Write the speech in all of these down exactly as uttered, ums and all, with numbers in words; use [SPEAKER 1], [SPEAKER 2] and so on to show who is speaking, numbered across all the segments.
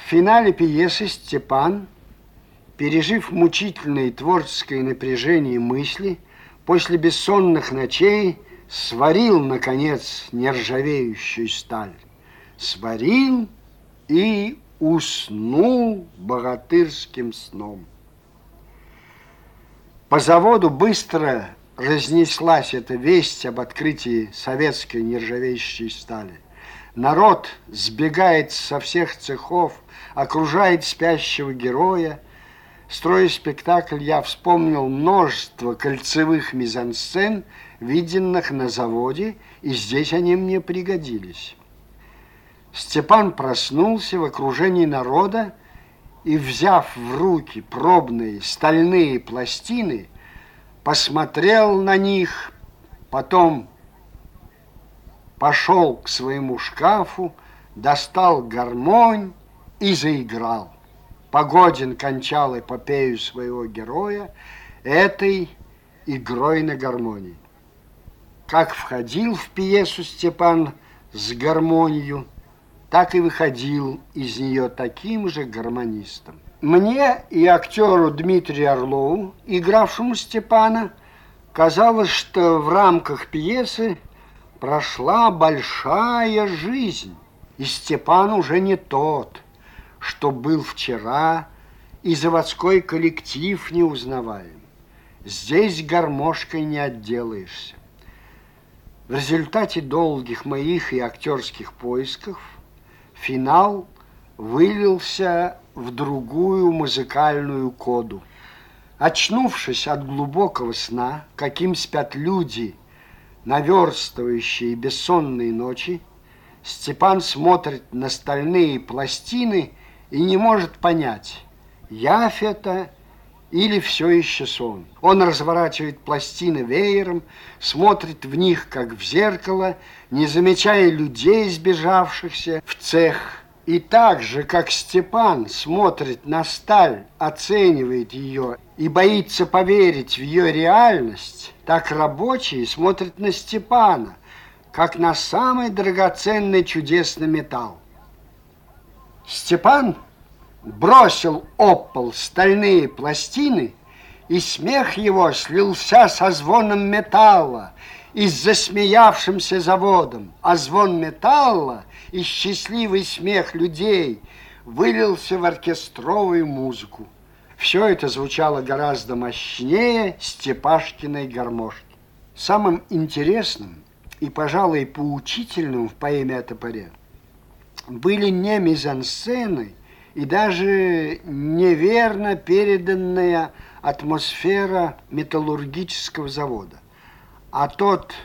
[SPEAKER 1] В финале пьесы Степан, пережив мучительное творческое напряжение мысли, после бессонных ночей сварил, наконец, нержавеющую сталь. Сварил и уснул богатырским сном. По заводу быстро разнеслась эта весть об открытии советской нержавеющей стали. Народ сбегает со всех цехов, окружает спящего героя. Строя спектакль, я вспомнил множество кольцевых мизансцен, виденных на заводе, и здесь они мне пригодились. Степан проснулся в окружении народа и, взяв в руки пробные стальные пластины, посмотрел на них, потом пошел к своему шкафу, достал гармонь и заиграл. Погодин кончал эпопею своего героя этой игрой на гармонии. Как входил в пьесу Степан с гармонью, так и выходил из нее таким же гармонистом. Мне и актеру Дмитрию Орлову, игравшему Степана, казалось, что в рамках пьесы прошла большая жизнь, и Степан уже не тот, что был вчера, и заводской коллектив не узнаваем. Здесь гармошкой не отделаешься. В результате долгих моих и актерских поисков финал вылился в другую музыкальную коду. Очнувшись от глубокого сна, каким спят люди, наверстывающие бессонные ночи, Степан смотрит на стальные пластины и не может понять, явь это или все еще сон. Он разворачивает пластины веером, смотрит в них, как в зеркало, не замечая людей, сбежавшихся в цех. И так же, как Степан смотрит на сталь, оценивает ее и боится поверить в ее реальность, так рабочие смотрят на Степана, как на самый драгоценный чудесный металл. Степан бросил об пол стальные пластины, и смех его слился со звоном металла и с засмеявшимся заводом, а звон металла и счастливый смех людей вылился в оркестровую музыку. Все это звучало гораздо мощнее Степашкиной гармошки. Самым интересным и, пожалуй, поучительным в поэме о топоре были не мизансцены и даже неверно переданная атмосфера металлургического завода, а тот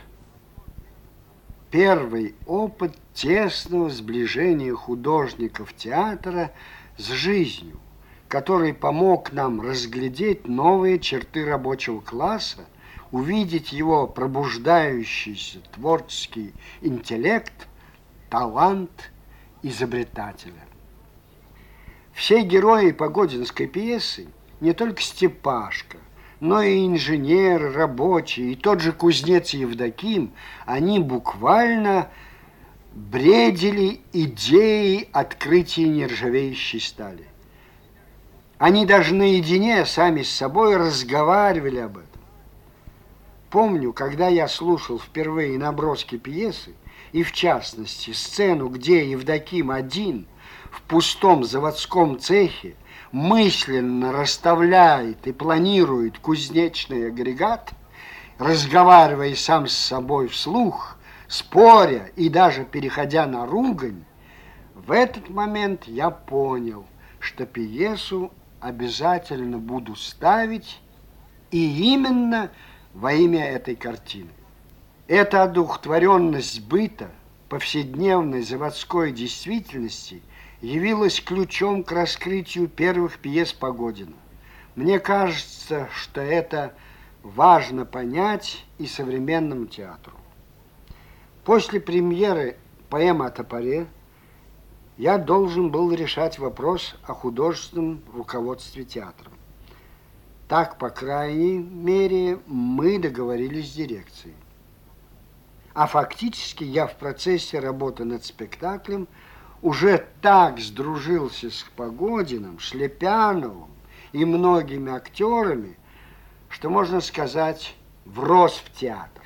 [SPEAKER 1] первый опыт тесного сближения художников театра с жизнью, который помог нам разглядеть новые черты рабочего класса, увидеть его пробуждающийся творческий интеллект, талант изобретателя. Все герои погодинской пьесы, не только Степашка, но и инженеры, рабочие, и тот же кузнец Евдоким, они буквально бредили идеей открытия нержавеющей стали. Они даже наедине сами с собой разговаривали об этом. Помню, когда я слушал впервые наброски пьесы, и в частности сцену, где Евдоким один в пустом заводском цехе мысленно расставляет и планирует кузнечный агрегат, разговаривая сам с собой вслух, споря и даже переходя на ругань, в этот момент я понял, что пьесу обязательно буду ставить и именно во имя этой картины. Эта одухотворенность быта, повседневной заводской действительности явилась ключом к раскрытию первых пьес Погодина. Мне кажется, что это важно понять и современному театру. После премьеры поэмы о топоре я должен был решать вопрос о художественном руководстве театром. Так, по крайней мере, мы договорились с дирекцией. А фактически я в процессе работы над спектаклем уже так сдружился с Погодиным, Шлепяновым и многими актерами, что, можно сказать, врос в театр.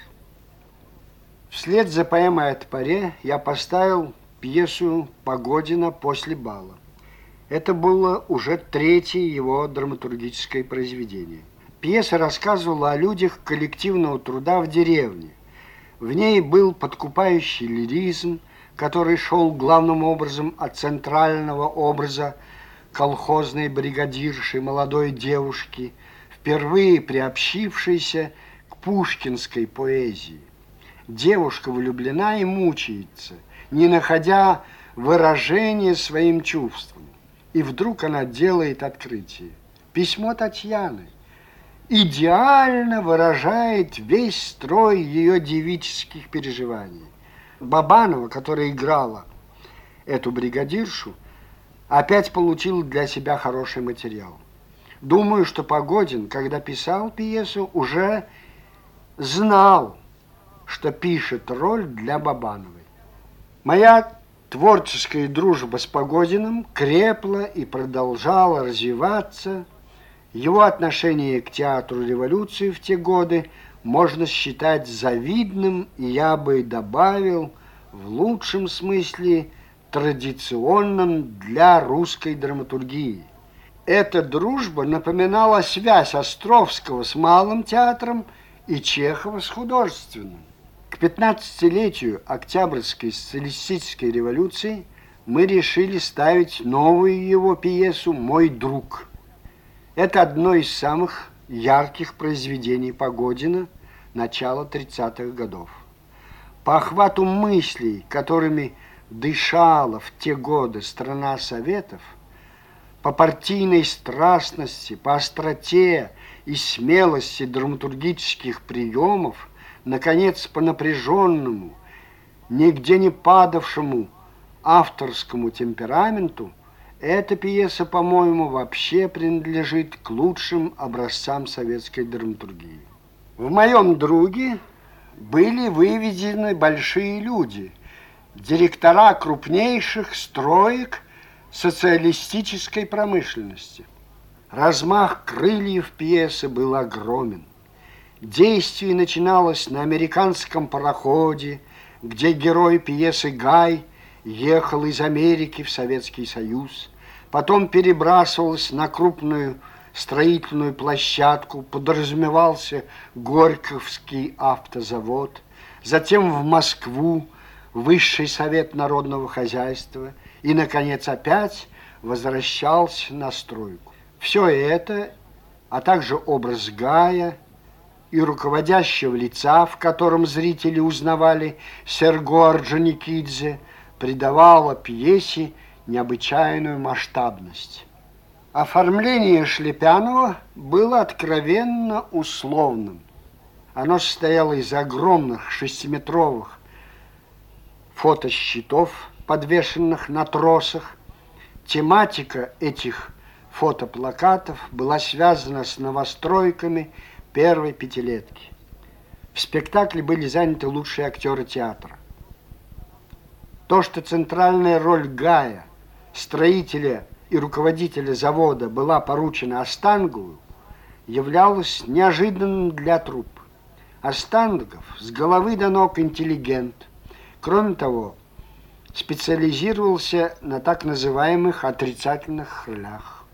[SPEAKER 1] Вслед за поэмой о топоре я поставил пьесу Погодина «После бала». Это было уже третье его драматургическое произведение. Пьеса рассказывала о людях коллективного труда в деревне. В ней был подкупающий лиризм, который шел главным образом от центрального образа колхозной бригадирши, молодой девушки, впервые приобщившейся к пушкинской поэзии. Девушка влюблена и мучается, не находя выражения своим чувствам. И вдруг она делает открытие. Письмо Татьяны идеально выражает весь строй ее девических переживаний. Бабанова, которая играла эту бригадиршу, опять получила для себя хороший материал. Думаю, что Погодин, когда писал пьесу, уже знал, что пишет роль для Бабановой. Моя творческая дружба с Погодиным крепла и продолжала развиваться. Его отношение к театру революции в те годы можно считать завидным, и я бы добавил, в лучшем смысле, традиционным для русской драматургии. Эта дружба напоминала связь Островского с Малым театром и Чехова с художественным. К пятнадцатилетию Октябрьской социалистической революции мы решили ставить новую его пьесу «Мой друг». Это одно из самых ярких произведений Погодина начала тридцатых годов. По охвату мыслей, которыми дышала в те годы страна Советов, по партийной страстности, по остроте и смелости драматургических приемов, наконец, по напряженному, нигде не падавшему авторскому темпераменту, эта пьеса, по-моему, вообще принадлежит к лучшим образцам советской драматургии. В моем друге были выведены большие люди, директора крупнейших строек социалистической промышленности. Размах крыльев пьесы был огромен. Действие начиналось на американском пароходе, где герой пьесы Гай ехал из Америки в Советский Союз, потом перебрасывалось на крупную строительную площадку, подразумевался Горьковский автозавод, затем в Москву, Высший совет народного хозяйства и, наконец, опять возвращался на стройку. Все это, а также образ Гая и руководящего лица, в котором зрители узнавали Серго Орджоникидзе, придавало пьесе необычайную масштабность. Оформление Шлепянова было откровенно условным. Оно состояло из огромных шестиметровых фотощитов, подвешенных на тросах. Тематика этих фотоплакатов была связана с новостройками первой пятилетки. В спектакле были заняты лучшие актеры театра. То, что центральная роль Гая, строителя и руководителя завода, была поручена Остангову, являлось неожиданным для труппы. Остангов с головы до ног интеллигент. Кроме того, специализировался на так называемых отрицательных ролях.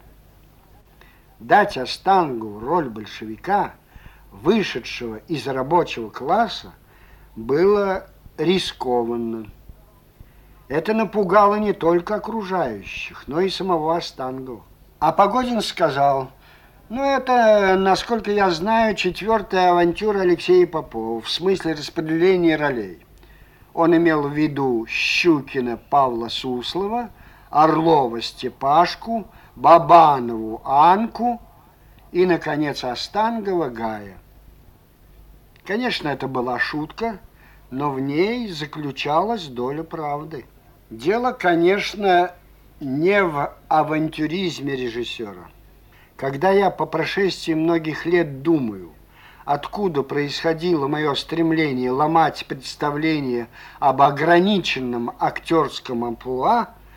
[SPEAKER 1] Дать Остангову роль большевика, вышедшего из рабочего класса, было рискованно. Это напугало не только окружающих, но и самого Остангова. А Погодин сказал: ну, это, насколько я знаю, четвертая авантюра Алексея Попова в смысле распределения ролей. Он имел в виду Щукина Павла Суслова, Орлова Степашку, Бабанову Анку и, наконец, Остангова Гая. Конечно, это была шутка, но в ней заключалась доля правды. Дело, конечно, не в авантюризме режиссера. Когда я по прошествии многих лет думаю, откуда происходило мое стремление ломать представление об ограниченном актерском амплуа,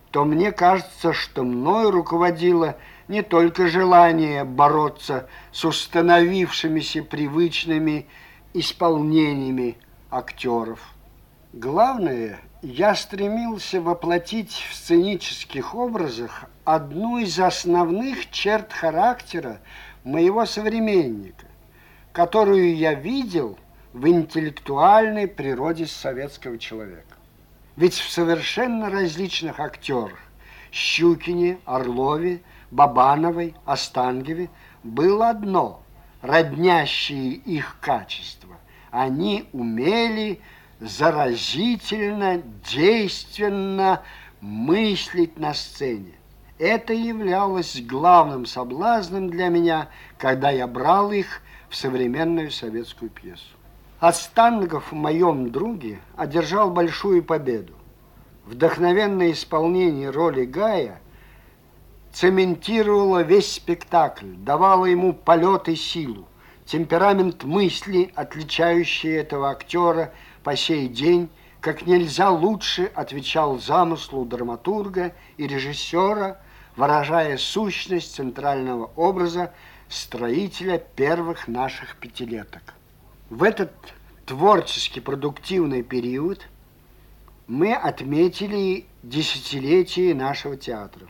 [SPEAKER 1] то мне кажется, что мною руководило не только желание бороться с установившимися привычными исполнениями актеров. Главное, я стремился воплотить в сценических образах одну из основных черт характера моего современника, которую я видел в интеллектуальной природе советского человека. Ведь в совершенно различных актерах – Щукине, Орлове, Бабановой, Останкиеве – было одно, роднящее их качество. Они умели заразительно, действенно мыслить на сцене. Это являлось главным соблазном для меня, когда я брал их в современную советскую пьесу. Останков в моем друге одержал большую победу. Вдохновенное исполнение роли Гая цементировало весь спектакль, давало ему полет и силу, темперамент мысли, отличающий этого актера по сей день, как нельзя лучше отвечал замыслу драматурга и режиссера, выражая сущность центрального образа строителя первых наших пятилеток. В этот творчески продуктивный период мы отметили десятилетие нашего театра.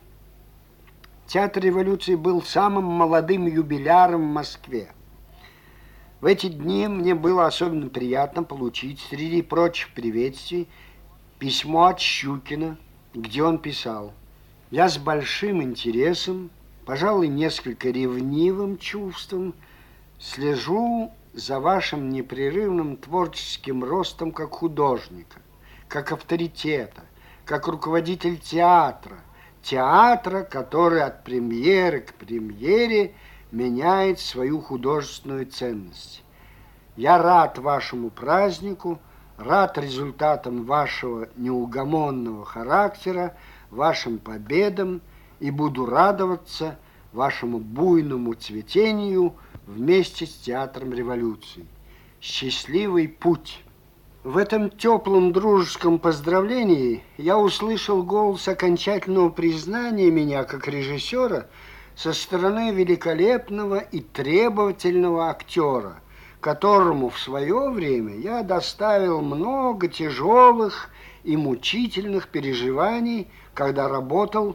[SPEAKER 1] Театр революции был самым молодым юбиляром в Москве. В эти дни мне было особенно приятно получить среди прочих приветствий письмо от Щукина, где он писал: «Я с большим интересом, пожалуй, несколько ревнивым чувством слежу за вашим непрерывным творческим ростом как художника, как авторитета, как руководитель театра, театра, который от премьеры к премьере меняет свою художественную ценность. Я рад вашему празднику, рад результатам вашего неугомонного характера, вашим победам и буду радоваться вашему буйному цветению вместе с театром революции. Счастливый путь!» В этом теплом дружеском поздравлении я услышал голос окончательного признания меня как режиссера со стороны великолепного и требовательного актера, которому в свое время я доставил много тяжелых и мучительных переживаний, когда работал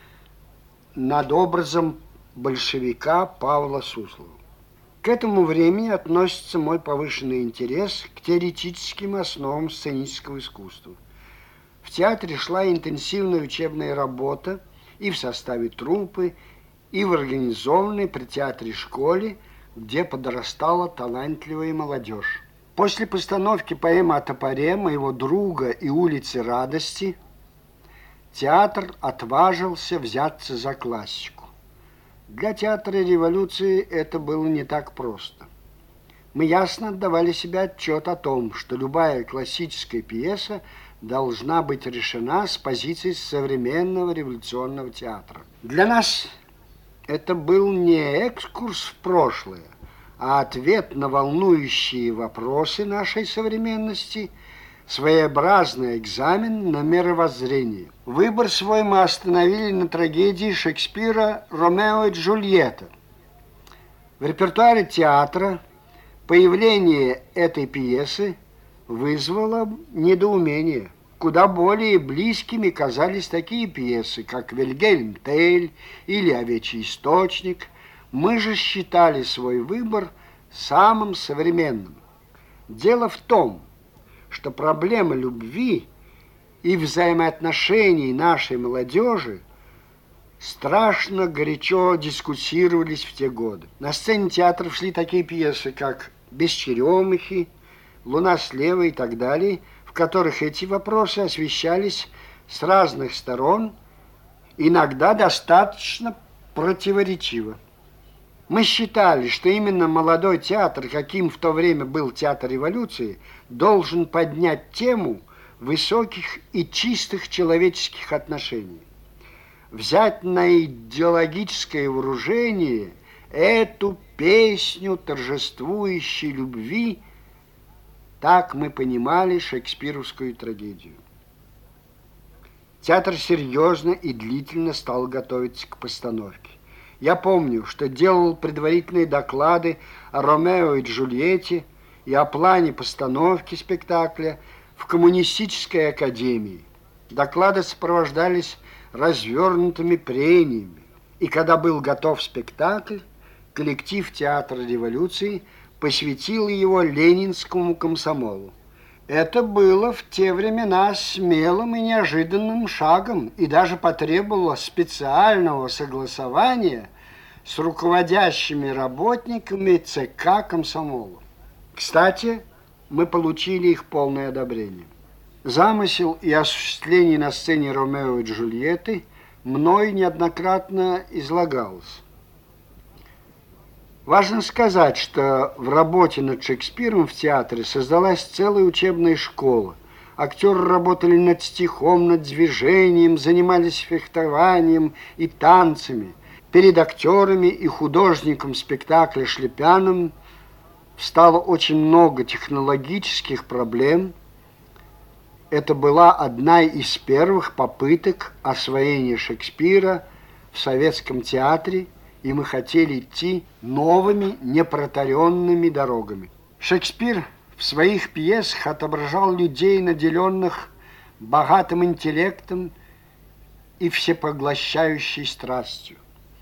[SPEAKER 1] над образом большевика Павла Суслова. К этому времени относится мой повышенный интерес к теоретическим основам сценического искусства. В театре шла интенсивная учебная работа и в составе труппы, и в организованной при театре школе, где подрастала талантливая молодежь. После постановки поэмы о топоре моего друга и улицы радости театр отважился взяться за классику. Для театра революции это было не так просто. Мы ясно отдавали себе отчет о том, что любая классическая пьеса должна быть решена с позиции современного революционного театра. Для нас это был не экскурс в прошлое, а ответ на волнующие вопросы нашей современности, своеобразный экзамен на мировоззрение. Выбор свой мы остановили на трагедии Шекспира «Ромео и Джульетта». В репертуаре театра появление этой пьесы вызвало недоумение. Куда более близкими казались такие пьесы, как «Вильгельм Тель» или «Овечий источник». Мы же считали свой выбор самым современным. Дело в том, что проблемы любви и взаимоотношений нашей молодежи страшно горячо дискуссировались в те годы. На сцене театра шли такие пьесы, как «Без черемухи», «Луна слева» и так далее, в которых эти вопросы освещались с разных сторон, иногда достаточно противоречиво. Мы считали, что именно молодой театр, каким в то время был театр революции, должен поднять тему высоких и чистых человеческих отношений. Взять на идеологическое вооружение эту песню торжествующей любви, так мы понимали шекспировскую трагедию. театр серьезно и длительно стал готовиться к постановке. Я помню, что делал предварительные доклады о Ромео и Джульетте и о плане постановки спектакля в коммунистической академии. Доклады сопровождались развернутыми прениями. И когда был готов спектакль, коллектив Театра революции посвятил его ленинскому комсомолу. Это было в те времена смелым и неожиданным шагом и даже потребовало специального согласования с руководящими работниками ЦК комсомола. Кстати, мы получили их полное одобрение. Замысел и осуществление на сцене Ромео и Джульетты мной неоднократно излагалось. Важно сказать, что в работе над Шекспиром в театре создалась целая учебная школа. Актеры работали над стихом, над движением, занимались фехтованием и танцами. Перед актерами и художником спектакля Шлепяном встало очень много технологических проблем. Это была одна из первых попыток освоения Шекспира в советском театре, и мы хотели идти новыми, непротаренными дорогами. Шекспир в своих пьесах отображал людей, наделенных богатым интеллектом и всепоглощающей страстью.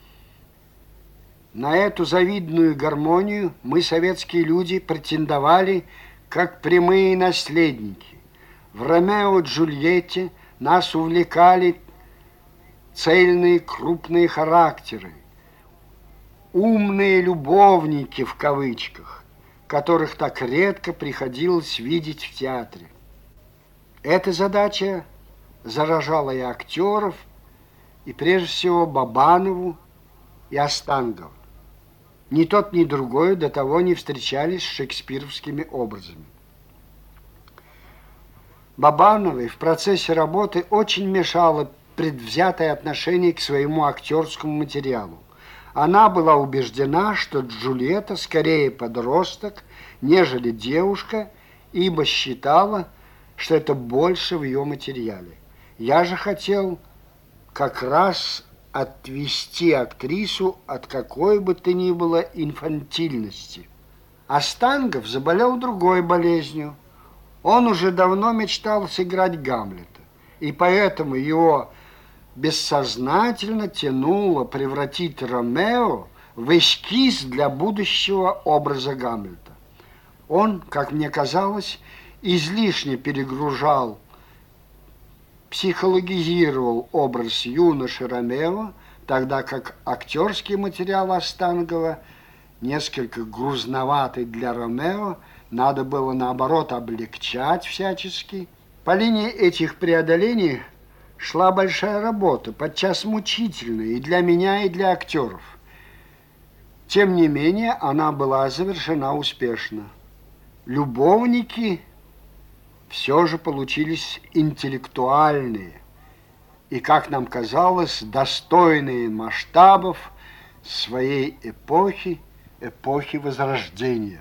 [SPEAKER 1] На эту завидную гармонию мы, советские люди, претендовали как прямые наследники. В Ромео и Джульетте нас увлекали цельные крупные характеры, умные любовники в кавычках, которых так редко приходилось видеть в театре. Эта задача заражала и актеров, и прежде всего Бабанову и Остангову. Ни тот, ни другой до того не встречались с шекспировскими образами. Бабановой в процессе работы очень мешало предвзятое отношение к своему актерскому материалу. Она была убеждена, что Джульетта скорее подросток, нежели девушка, ибо считала, что это больше в ее материале. Я же хотел как раз отвести актрису от какой бы то ни было инфантильности. Остангов заболел другой болезнью. Он уже давно мечтал сыграть Гамлета, и поэтому его бессознательно тянуло превратить Ромео в эскиз для будущего образа Гамлета. Он, как мне казалось, излишне перегружал, психологизировал образ юноши Ромео, тогда как актерский материал Остангова, несколько грузноватый для Ромео, надо было, наоборот, облегчать всячески. По линии этих преодолений шла большая работа, подчас мучительная и для меня, и для актеров. Тем не менее, она была завершена успешно. Любовники все же получились интеллектуальные и, как нам казалось, достойные масштабов своей эпохи, эпохи Возрождения.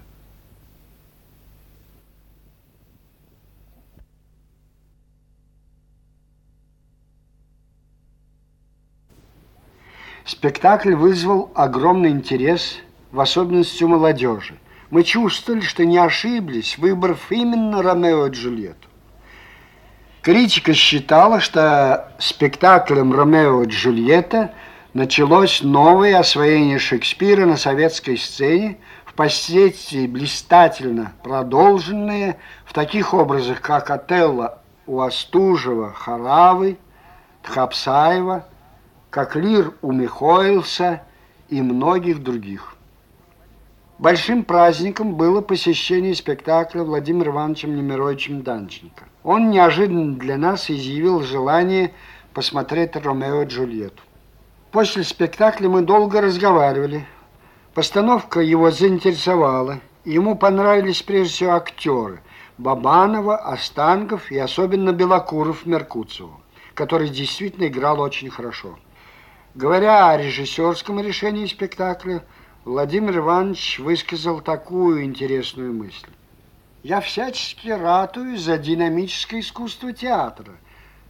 [SPEAKER 1] Спектакль вызвал огромный интерес, в особенности у молодежи. Мы чувствовали, что не ошиблись, выбрав именно Ромео и Джульетту. Критика считала, что спектаклем «Ромео и Джульетта» началось новое освоение Шекспира на советской сцене, впоследствии блистательно продолженное в таких образах, как Отелло у Остужева, Харавы, Тхапсаева, как Лир у Михоэлса и многих других. Большим праздником было посещение спектакля Владимиром Ивановичем Немировичем Данченко. Он неожиданно для нас изъявил желание посмотреть Ромео и Джульетту. После спектакля мы долго разговаривали. Постановка его заинтересовала. Ему понравились прежде всего актеры Бабанова, Остангов и особенно Белокуров-Меркуцева, который действительно играл очень хорошо. Говоря о режиссерском решении спектакля, Владимир Иванович высказал такую интересную мысль. Я всячески ратую за динамическое искусство театра,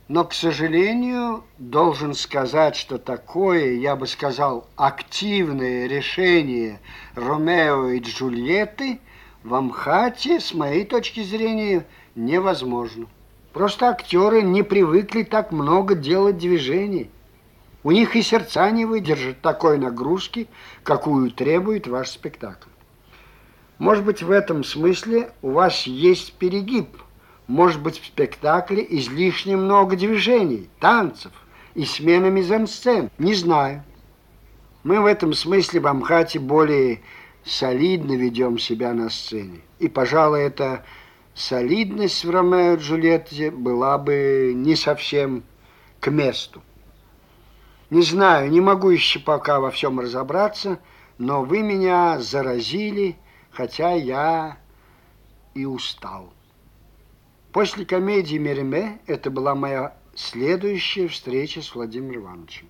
[SPEAKER 1] Но, к сожалению, должен сказать, что такое, я бы сказал, активное решение Ромео и Джульетты в Амхате, с моей точки зрения, невозможно. Просто актеры не привыкли так много делать движений. У них и сердца не выдержат такой нагрузки, какую требует ваш спектакль. Может быть, в этом смысле у вас есть перегиб. Может быть, в спектакле излишне много движений, танцев и смены мизансцен. Не знаю. Мы в этом смысле в Амхате более солидно ведем себя на сцене. И, пожалуй, эта солидность в Ромео и Джульетте была бы не совсем к месту. Не знаю, не могу еще пока во всем разобраться, но вы меня заразили, хотя я и устал. После комедии «Мериме» это была моя следующая встреча с Владимиром Ивановичем.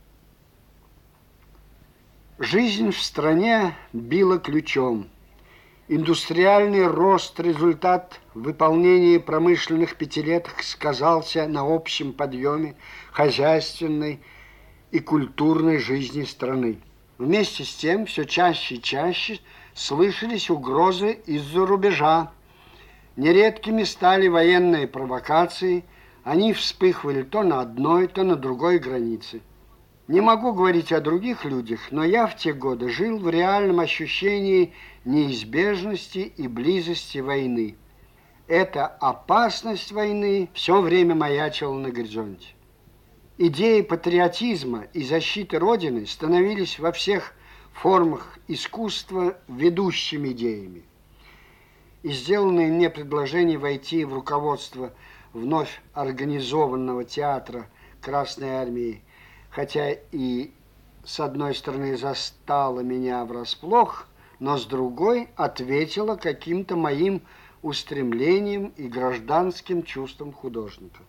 [SPEAKER 1] Жизнь в стране била ключом. Индустриальный рост, результат выполнения промышленных пятилеток сказался на общем подъеме хозяйственной и культурной жизни страны. Вместе с тем все чаще и чаще слышались угрозы из-за рубежа. Нередкими стали военные провокации, они вспыхивали то на одной, то на другой границе. Не могу говорить о других людях, но я в те годы жил в реальном ощущении неизбежности и близости войны. Эта опасность войны все время маячила на горизонте. Идеи патриотизма и защиты Родины становились во всех формах искусства ведущими идеями. И сделанное мне предложение войти в руководство вновь организованного театра Красной Армии, хотя и с одной стороны застало меня врасплох, но с другой ответило каким-то моим устремлением и гражданским чувством художника.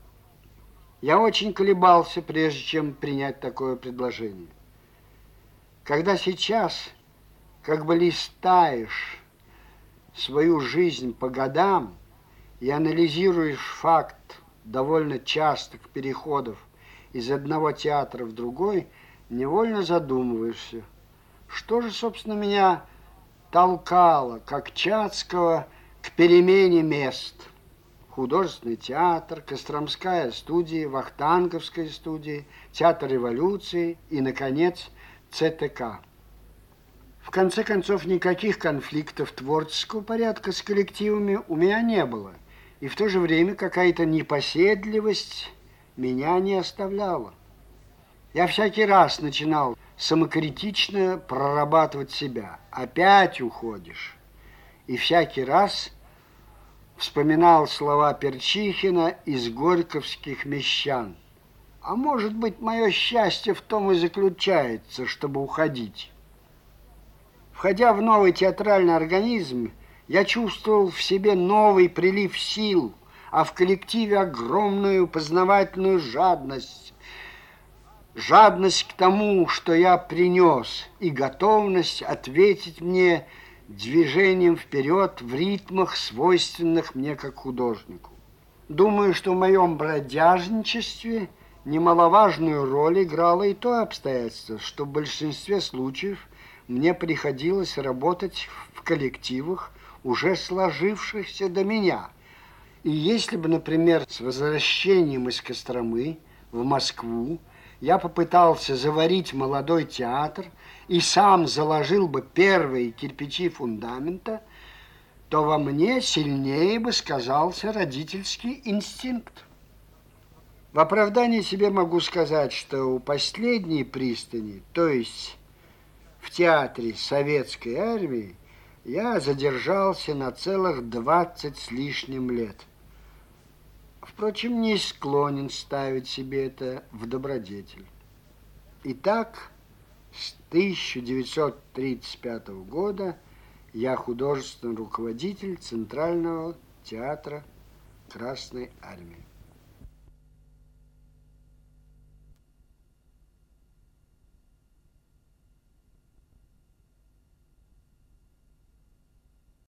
[SPEAKER 1] Я очень колебался, прежде чем принять такое предложение. Когда сейчас как бы листаешь свою жизнь по годам и анализируешь факт довольно частых переходов из одного театра в другой, невольно задумываешься, что же, собственно, меня толкало, как Чацкого, к перемене мест. Художественный театр, Костромская студия, Вахтанговская студия, Театр революции и, наконец, ЦТК. В конце концов, никаких конфликтов творческого порядка с коллективами у меня не было. И в то же время какая-то непоседливость меня не оставляла. Я всякий раз начинал самокритично прорабатывать себя. Опять уходишь. И всякий раз вспоминал слова Перчихина из «Горьковских мещан». А может быть, мое счастье в том и заключается, чтобы уходить. Входя в новый театральный организм, я чувствовал в себе новый прилив сил, а в коллективе огромную познавательную жадность. Жадность к тому, что я принес, и готовность ответить мне движением вперед в ритмах, свойственных мне как художнику. Думаю, что в моем бродяжничестве немаловажную роль играло и то обстоятельство, что в большинстве случаев мне приходилось работать в коллективах, уже сложившихся до меня. И если бы, например, с возвращением из Костромы в Москву я попытался заварить молодой театр и сам заложил бы первые кирпичи фундамента, то во мне сильнее бы сказался родительский инстинкт. В оправдании себе могу сказать, что у последней пристани, то есть в театре Советской Армии, я задержался на целых двадцать с лишним лет. Впрочем, не склонен ставить себе это в добродетель. Итак, с тысяча девятьсот тридцать пятого года я художественный руководитель Центрального театра Красной Армии.